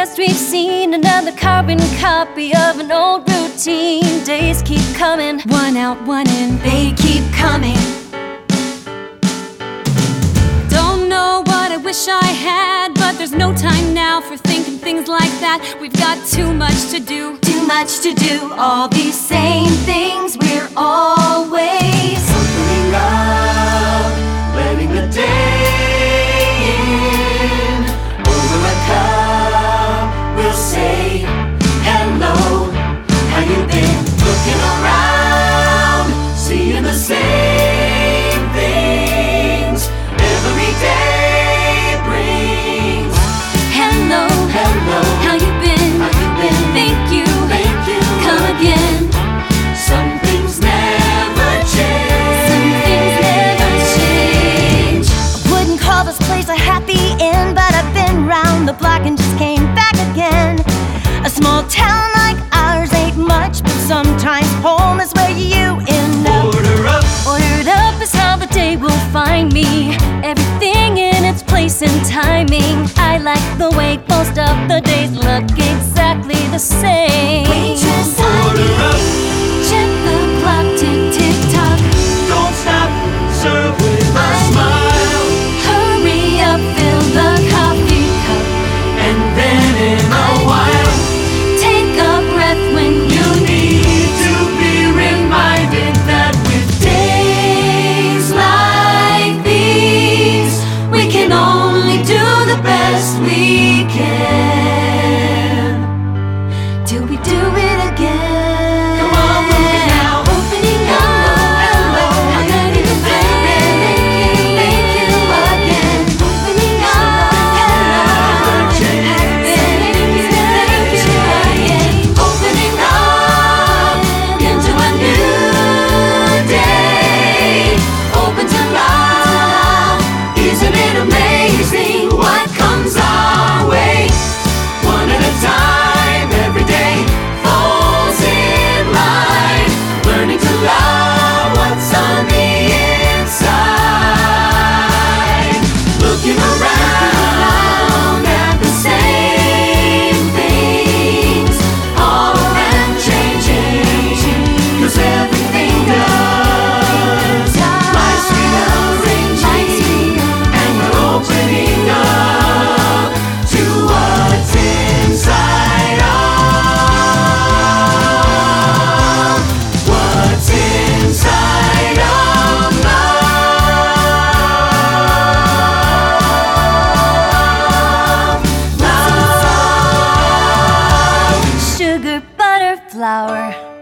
best we've seen. Another carbon copy of an old routine. Days keep coming, one out, one in. They keep coming. Don't know what I wish I had, but there's no time now for thinking things like that. We've got too much to do, too much to do. All these same things, we're always opening up, letting the day in. Over a cup, we'll say hello. How you been? Looking around, seeing the same things every day brings. hello, Hello, how you been? how you been? Thank you, Thank you. come again. Some things never change. Some things never change. I wouldn't call this place a happy inn, but I've been round the block and just came back again. A small town like ours ain't much, but sometimes home is where you end up. Order up. Ordered up is how the day will find me. Everything in its place and timing. I like the way most of the days look exactly the same. Waitress, Order up. check the clock, tick tick tock. Don't stop, serve with a smile. Hurry up, fill the coffee cup. And then in a while, Take a breath when you need to be reminded that with days like these, we can only do the best we can. Till we do it again. Come on, move it now. Opening up. Hello, I'm ready to play. Thank you again. Opening up. never change. Thank you again. Opening up into a new day. Open to love. Isn't it amazing what comes our way? One at a time, every day falls in line. Learning to love what's on the inside. Looking around at the same things, all around changing, 'cause everything does. Life's rearranging, and we're opening up to what's inside of, what's inside of love. Sugar, butter, flour.